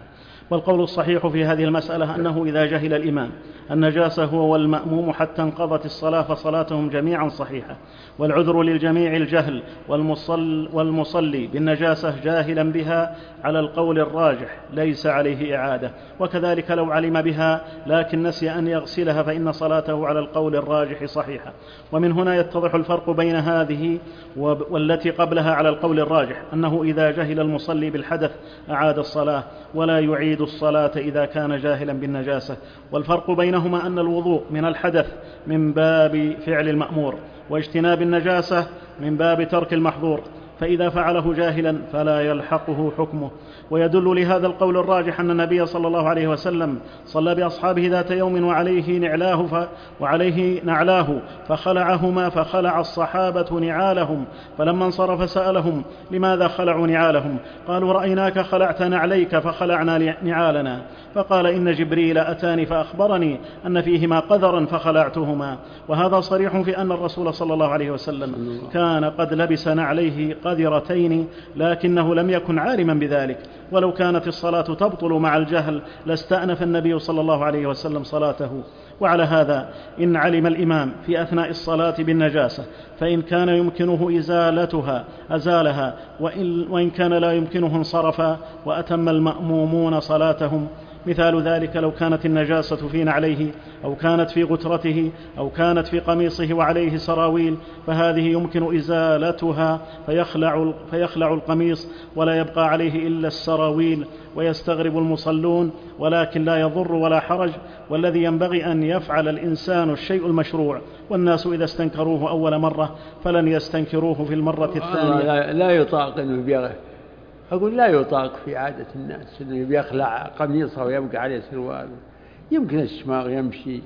والقول الصحيح في هذه المسألة أنه إذا جهل الإمام النجاسة هو والمأموم حتى انقضت الصلاة فصلاتهم جميعا صحيحة، والعذر للجميع الجهل، والمصل والمصلي بالنجاسة جاهلا بها على القول الراجح ليس عليه إعادة، وكذلك لو علم بها لكن نسي أن يغسلها فإن صلاته على القول الراجح صحيحة. ومن هنا يتضح الفرق بين هذه والتي قبلها على القول الراجح، أنه إذا جهل المصلي بالحدث أعاد الصلاة ولا يعيد الصلاة إذا كان جاهلا بالنجاسة. والفرق بينهما أن الوضوء من الحدث من باب فعل المأمور، واجتناب النجاسة من باب ترك المحظور، فإذا فعله جاهلا فلا يلحقه حكمه. ويدل لهذا القول الراجح أن النبي صلى الله عليه وسلم صلى بأصحابه ذات يوم وعليه نعلاه ف... وعليه نعلاه فخلعهما، فخلع الصحابة نعالهم، فلما انصرف سألهم لماذا خلعوا نعالهم؟ قالوا رأيناك خلعت نعليك فخلعنا نعالنا. فقال إن جبريل أتاني فأخبرني أن فيهما قدرا فخلعتهما. وهذا صريح في أن الرسول صلى الله عليه وسلم كان قد لبس نعليه قذرتين لكنه لم يكن عالما بذلك، ولو كانت الصلاة تبطل مع الجهل لاستأنف النبي صلى الله عليه وسلم صلاته. وعلى هذا إن علم الإمام في أثناء الصلاة بالنجاسة فإن كان يمكنه إزالتها أزالها، وإن, وإن كان لا يمكنه انصرفا وأتم المأمومون صلاتهم. مثال ذلك لو كانت النجاسة في نعليه أو كانت في غترته أو كانت في قميصه وعليه سراويل، فهذه يمكن إزالتها فيخلع, فيخلع القميص ولا يبقى عليه إلا السراويل، ويستغرب المصلون ولكن لا يضر ولا حرج. والذي ينبغي أن يفعل الإنسان الشيء المشروع، والناس إذا استنكروه أول مرة فلن يستنكروه في المرة الثانية. لا, لا يطاق أنه بيغ... أقول لا يطاق في عادة الناس أنه بيخلع قميصه ويبقى عليه سروال. يمكن الشماغ يمشي،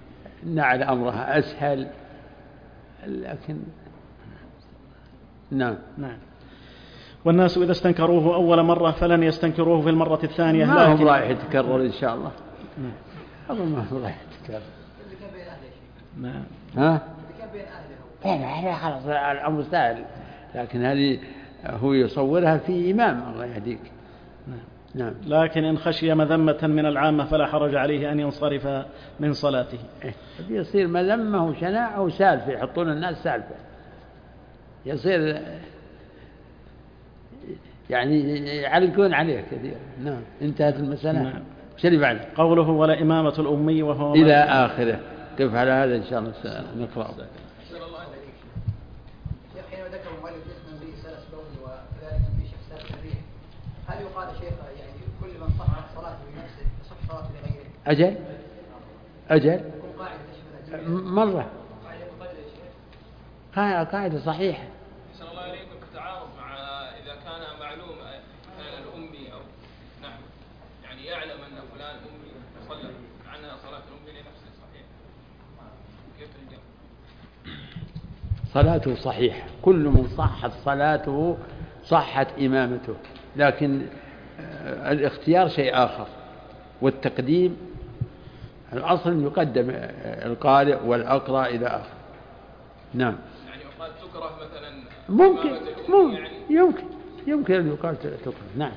نعل أمرها أسهل، لكن نعم. نعم. والناس إذا استنكروه أول مرة فلن يستنكروه في المرة الثانية. ما هو رايح يتكرر إن شاء الله. أظن ما هو رايح يتكرر. نعم. ها؟ لا خلاص الأمر سهل، لكن هذه هو يصورها في إمام الله يهديك. نعم. نعم. لكن إن خشي مذمة من العامة فلا حرج عليه أن ينصرف من صلاته. إيه؟ يصير مذمة وشناعة وسالفة، يحطون الناس سالفة، يصير يعني يعلقون عليه كثير. نعم. انتهت المسألة. نعم. شو اللي بعد؟ قوله ولا إمامة الأمي وهو إلى آخره. كيف على هذا إن شاء الله نقرأ. هل يقال شيخ يعني كل من صحت صلاته بنفسه تصح صلاته لغيره؟ أجل أجل مرة قاعدة قاعدة صحيحة. أحسن الله إليكم في تعارض مع إذا كان معلوم كان الأمي أو نحو يعني يعلم أن فلان أمي صلى عنها صلاة الأمي لنفسه صحيح، كيف الجمع؟ صلاته صحيحة، كل من صحت صلاته صحت إمامته، لكن الاختيار شيء آخر، والتقديم الأصل يقدم القارئ والأقرأ إلى آخر. نعم. يعني يقال تكره مثلا ممكن ممكن يعني يمكن يمكن أن يقال تكره. نعم.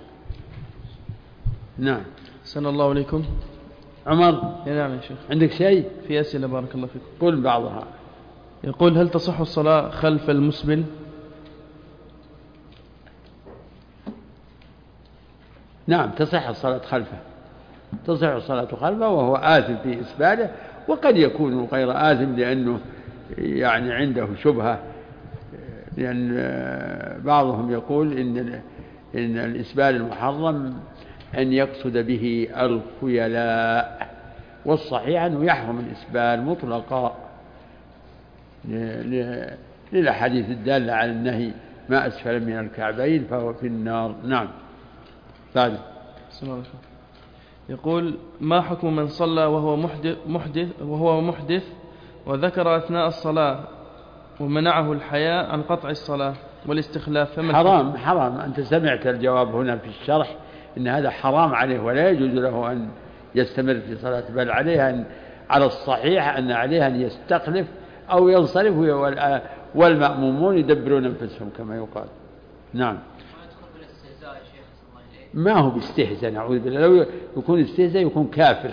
نعم. أحسن الله عليكم. عمر. نعم يا شيخ. عندك شيء؟ في أسئلة بارك الله فيكم. قل بعضها. يقول هل تصح الصلاة خلف المسبل؟ نعم تصح الصلاة خلفه، تصح الصلاة خلفه وهو آثم في إسباله، وقد يكون غير آثم لأنه يعني عنده شبهة، لأن بعضهم يقول إن إن الإسبال المحرم أن يقصد به الخيلاء، والصحيح أنه يحرم الإسبال مطلقا للأحاديث الدالة على النهي ما أسفل من الكعبين فهو في النار. نعم. بعد. يقول ما حكم من صلى وهو محدث, محدث وهو محدث وذكر أثناء الصلاة ومنعه الحياء عن قطع الصلاة والاستخلاف؟ حرام حرام. أنت سمعت الجواب هنا في الشرح إن هذا حرام عليه ولا يجوز له أن يستمر في صلاته، بل عليه أن على الصحيح أن عليه أن يستخلف أو ينصرف والمأمومون يدبرون أنفسهم كما يقال. نعم. ما هو باستهزاء، نعوذ بالله، لو يكون استهزاء يكون كافر.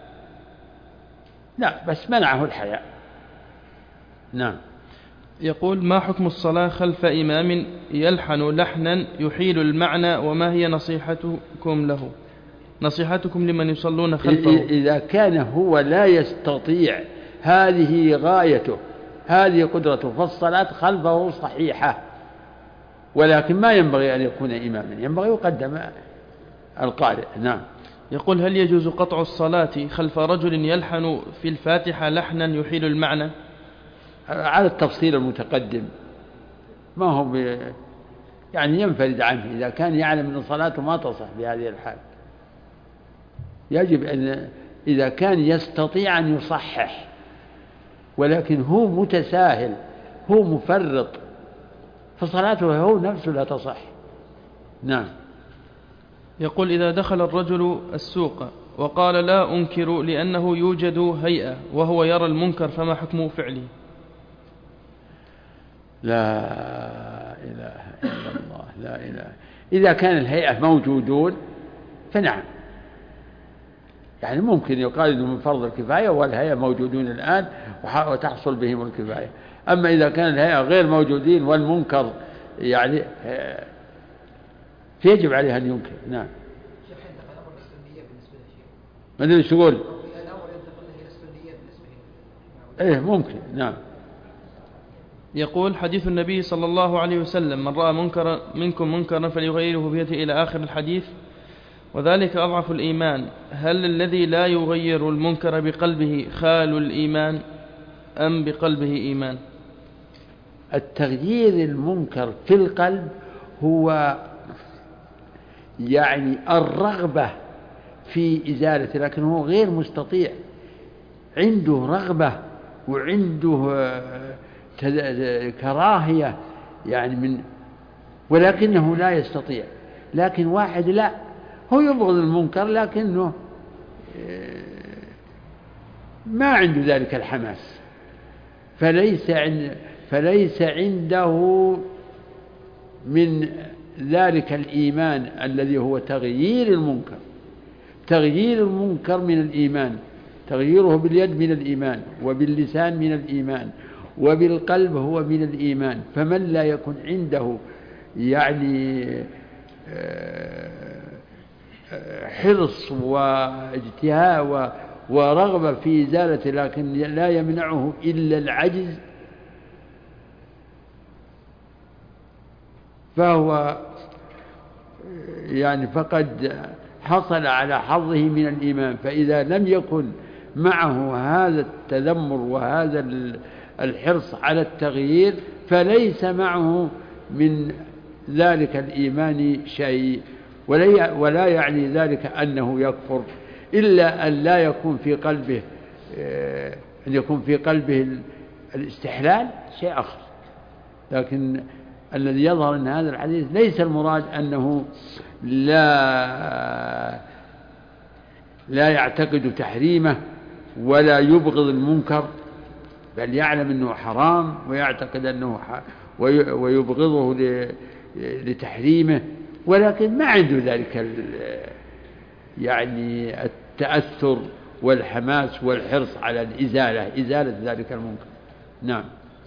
لا، بس منعه الحياء. نعم. يقول: ما حكم الصلاة خلف إمام يلحن لحنا يحيل المعنى، وما هي نصيحتكم له، نصيحتكم لمن يصلون خلفه؟ إذا كان هو لا يستطيع، هذه غايته، هذه قدرته، فالصلاة خلفه صحيحة، ولكن ما ينبغي أن يكون إماما، ينبغي يقدم القارئ. نعم. يقول: هل يجوز قطع الصلاة خلف رجل يلحن في الفاتحة لحنا يحيل المعنى؟ على التفصيل المتقدم، ما هو ب... يعني ينفرد عنه إذا كان يعلم أن صلاته ما تصح بهذه الحال. يجب أن إذا كان يستطيع أن يصحح، ولكن هو متساهل، هو مفرط، فصلاته هو نفسه لا تصح. نعم. يقول: إذا دخل الرجل السوق وقال لا أنكر لأنه يوجد هيئة وهو يرى المنكر، فما حكم فعله؟ لا إله إلا الله، لا إله. إذا كان الهيئة موجودون فنعم، يعني ممكن يقال إنه من فرض الكفاية والهيئة موجودون الآن وتحصل بهم الكفاية. أما إذا كان الهيئة غير موجودين والمنكر يعني فيجب عليه أن ينكر. نعم. ما أدري إيش تقول؟ إيه ممكن. نعم. يقول: حديث النبي صلى الله عليه وسلم: من رأى منكرا منكم منكرا فليغيره بيده إلى آخر الحديث، وذلك أضعف الإيمان. هل الذي لا يغير المنكر بقلبه خال الإيمان أم بقلبه إيمان؟ التغيير المنكر في القلب هو يعني الرغبة في إزالته، لكن هو غير مستطيع، عنده رغبة وعنده كراهية يعني من، ولكنه لا يستطيع. لكن واحد لا، هو يبغض المنكر لكنه ما عنده ذلك الحماس، فليس عند فليس عنده من ذلك الإيمان الذي هو تغيير المنكر. تغيير المنكر من الإيمان، تغييره باليد من الإيمان، وباللسان من الإيمان، وبالقلب هو من الإيمان. فمن لا يكن عنده يعني حرص واجتهاد ورغبة في إزالته لكن لا يمنعه إلا العجز، فهو يعني فقد حصل على حظه من الإيمان. فإذا لم يكن معه هذا التذمر وهذا الحرص على التغيير فليس معه من ذلك الإيمان شيء، ولا يعني ذلك أنه يكفر، إلا أن لا يكون في قلبه أن يكون في قلبه الاستحلال شيء آخر. لكن الذي يظهر أن هذا الحديث ليس المراد أنه لا لا يعتقد تحريمه ولا يبغض المنكر، بل يعلم أنه حرام ويعتقد أنه ويبغضه لتحريمه، ولكن ما عنده ذلك يعني التأثر والحماس والحرص على الإزالة إزالة ذلك المنكر. نعم.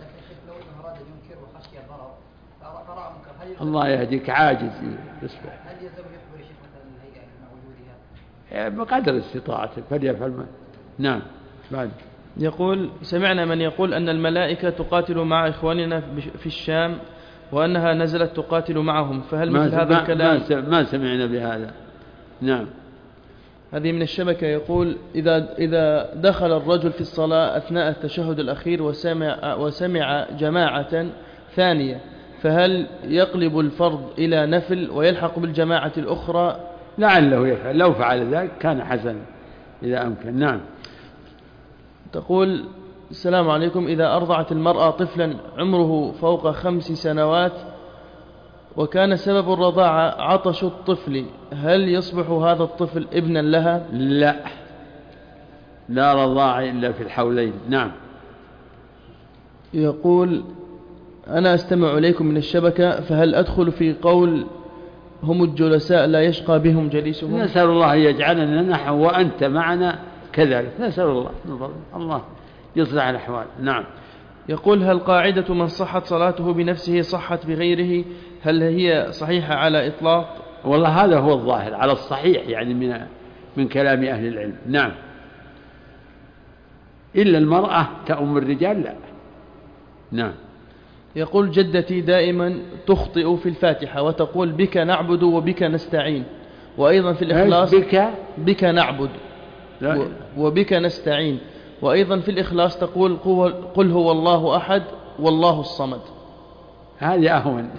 الله يهديك، عاجز يصبح. هل يلزم يخبر شيخ مثلا الهيئة مع وجودها؟ بقدر استطاعته فليفعل ما. نعم. بعد يقول: سمعنا من يقول أن الملائكة تقاتل مع إخواننا في الشام وأنها نزلت تقاتل معهم، فهل مثل هذا الكلام؟ ما سمعنا بهذا. نعم. هذه من الشبكة. يقول: إذا إذا دخل الرجل في الصلاة أثناء التشهد الأخير وسمع وسمع جماعة ثانية، فهل يقلب الفرض إلى نفل ويلحق بالجماعة الأخرى؟ لعله يفعل، لو فعل ذلك كان حسنا إذا أمكن. نعم. تقول: السلام عليكم، إذا أرضعت المرأة طفلا عمره فوق خمس سنوات وكان سبب الرضاعة عطش الطفل، هل يصبح هذا الطفل ابنا لها؟ لا، لا رضاعة إلا في الحولين. نعم. يقول: أنا أستمع إليكم من الشبكة، فهل أدخل في قول هم الجلساء لا يشقى بهم جليسهم؟ نسأل الله أن يجعلنا نحن وأنت معنا كذلك، نسأل الله الله يصلح الأحوال. نعم. يقول هل قاعدة من صحت صلاته بنفسه صحت بغيره هل هي صحيحة على إطلاق؟ والله هذا هو الظاهر على الصحيح يعني من من كلام أهل العلم. نعم. إلا المرأة تأم الرجال لا. نعم. يقول جدتي دائما تخطئ في الفاتحة وتقول بك نعبد وبك نستعين، وأيضا في الإخلاص بك بك نعبد لا. وبك نستعين، وأيضا في الإخلاص تقول قل هو الله أحد والله الصمد. هذه أهون.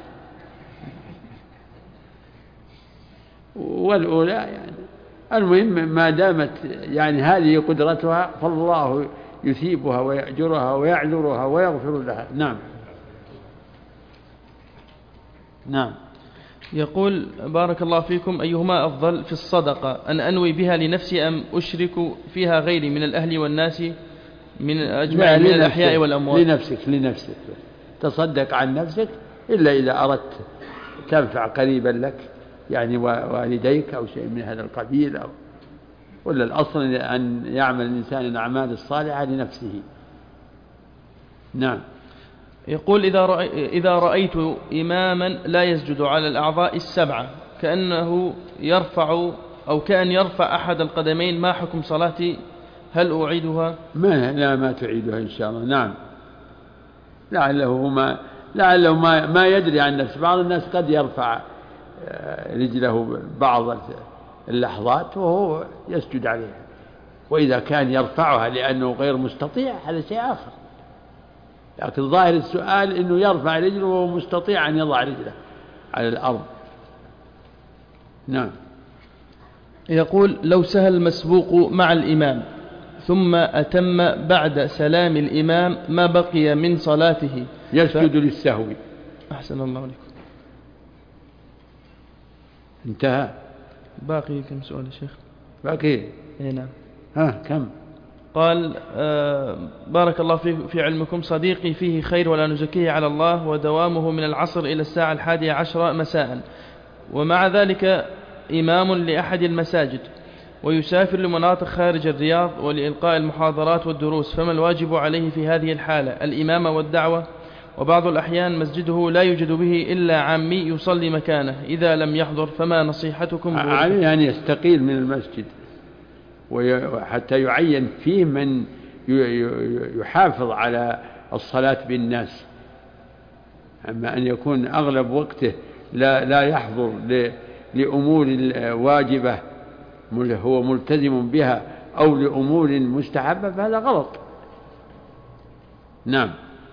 والأولى يعني المهم ما دامت يعني هذه قدرتها فالله يثيبها ويأجرها ويعذرها ويغفر لها. نعم. نعم. يقول بارك الله فيكم أيهما أفضل في الصدقة، أن أنوي بها لنفسي أم أشرك فيها غيري من الأهل والناس من أجمع من الأحياء والأموات؟ لنفسك لنفسك تصدق عن نفسك إلا إذا أردت تنفع قريبا لك يعني والديك أو شيء من هذا القبيل أو ولا الأصل أن يعمل الإنسان الأعمال الصالحة لنفسه. نعم. يقول إذا رأي إذا رأيت إماما لا يسجد على الأعضاء السبعة كأنه يرفع أو كأن يرفع أحد القدمين، ما حكم صلاتي؟ هل أعيدها؟ ما لا ما تعيدها إن شاء الله. نعم. لعله ما لعله ما ما يدري عن نفسه. بعض الناس قد يرفع رجله بعض اللحظات وهو يسجد عليها، وإذا كان يرفعها لأنه غير مستطيع هذا شيء آخر، لكن ظاهر السؤال أنه يرفع رجله وهو مستطيع أن يضع رجله على الأرض. نعم. يقول لو سهى المسبوق مع الإمام ثم أتم بعد سلام الإمام ما بقي من صلاته يسجد ف... للسهو. أحسن الله عليكم. انتهى. باقي كم سؤال يا شيخ؟ باقي اي نعم. ها كم؟ قال آه بارك الله في, في علمكم، صديقي فيه خير ولا نزكيه على الله، ودوامه من العصر إلى الساعة الحادية عشرة مساء، ومع ذلك إمام لأحد المساجد ويسافر لمناطق خارج الرياض ولإلقاء المحاضرات والدروس، فما الواجب عليه في هذه الحالة؟ الإمامة والدعوة؟ وبعض الأحيان مسجده لا يوجد به إلا عامي يصلي مكانه، إذا لم يحضر فما نصيحتكم؟ عليه أن يستقيل من المسجد وحتى يعين فيه من يحافظ على الصلاة بالناس، أما أن يكون أغلب وقته لا لا يحضر لأمور واجبة هو ملتزم بها أو لأمور مستحبة فهذا غلط. نعم.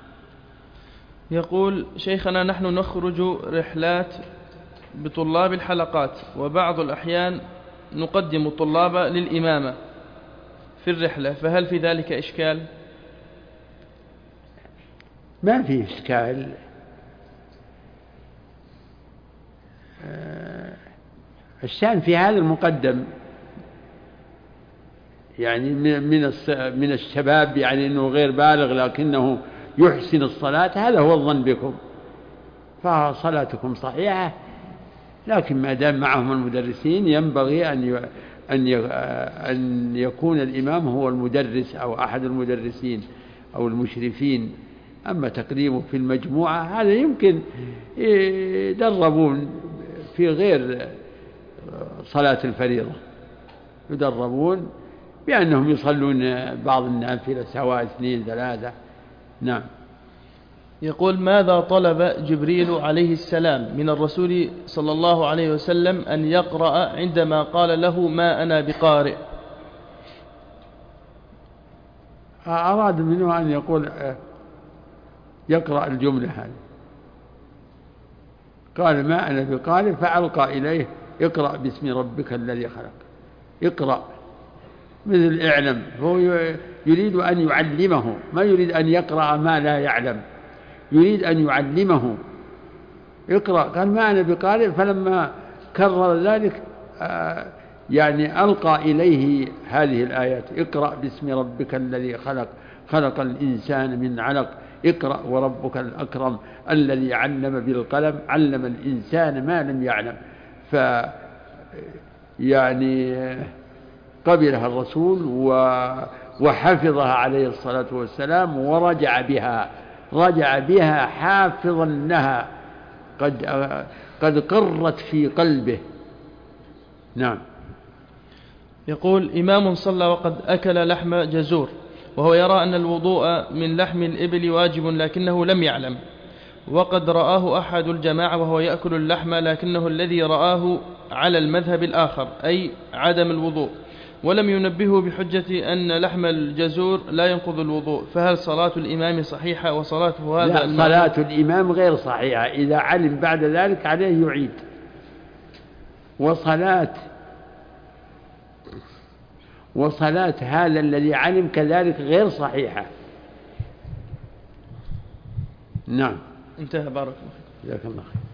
يقول شيخنا نحن نخرج رحلات بطلاب الحلقات، وبعض الأحيان نقدم الطلاب للإمامة في الرحلة، فهل في ذلك إشكال؟ ما في إشكال. الشأن في هذا المقدم يعني من من الشباب يعني أنه غير بالغ لكنه يحسن الصلاة، هذا هو الظن بكم، فصلاتكم صحيحة، لكن ما دام معهم المدرسين ينبغي أن أن يكون الإمام هو المدرس أو أحد المدرسين أو المشرفين. أما تقديمه في المجموعة هذا يمكن يدربون في غير صلاة الفريضة، يدربون بأنهم يصلون بعض النافلة سواء اثنين ثلاثة. نعم. يقول ماذا طلب جبريل عليه السلام من الرسول صلى الله عليه وسلم أن يقرأ عندما قال له ما أنا بقارئ؟ أراد منه أن يقول يقرأ الجملة هذه، قال ما أنا بقارئ، فألقى إليه اقرأ باسم ربك الذي خلق. اقرأ مثل اعلم، هو يريد أن يعلمه، ما يريد أن يقرأ ما لا يعلم، يريد أن يعلمه. اقرأ، قال ما أنا بقارئ، فلما كرر ذلك يعني ألقى إليه هذه الآيات: اقرأ باسم ربك الذي خلق، خلق الإنسان من علق، اقرأ وربك الأكرم الذي علم بالقلم علم الإنسان ما لم يعلم. ف يعني قبلها الرسول وحفظها عليه الصلاة والسلام ورجع بها رجع بها حافظا لها قد قد قرت في قلبه. نعم. يقول: إمام صلى وقد أكل لحم جزور وهو يرى أن الوضوء من لحم الإبل واجب لكنه لم يعلم، وقد رآه أحد الجماعة وهو يأكل اللحم لكنه الذي رآه على المذهب الآخر أي عدم الوضوء، ولم ينبهه بحجة أن لحم الجزور لا ينقض الوضوء، فهل صلاة الإمام صحيحة وصلاته هذا؟ لا، صلاة الإمام غير صحيحة، إذا علم بعد ذلك عليه يعيد. وصلاة وصلاة هذا الذي علم كذلك غير صحيحة. نعم. انتهى. بارك الله فيك. جزاك الله خير.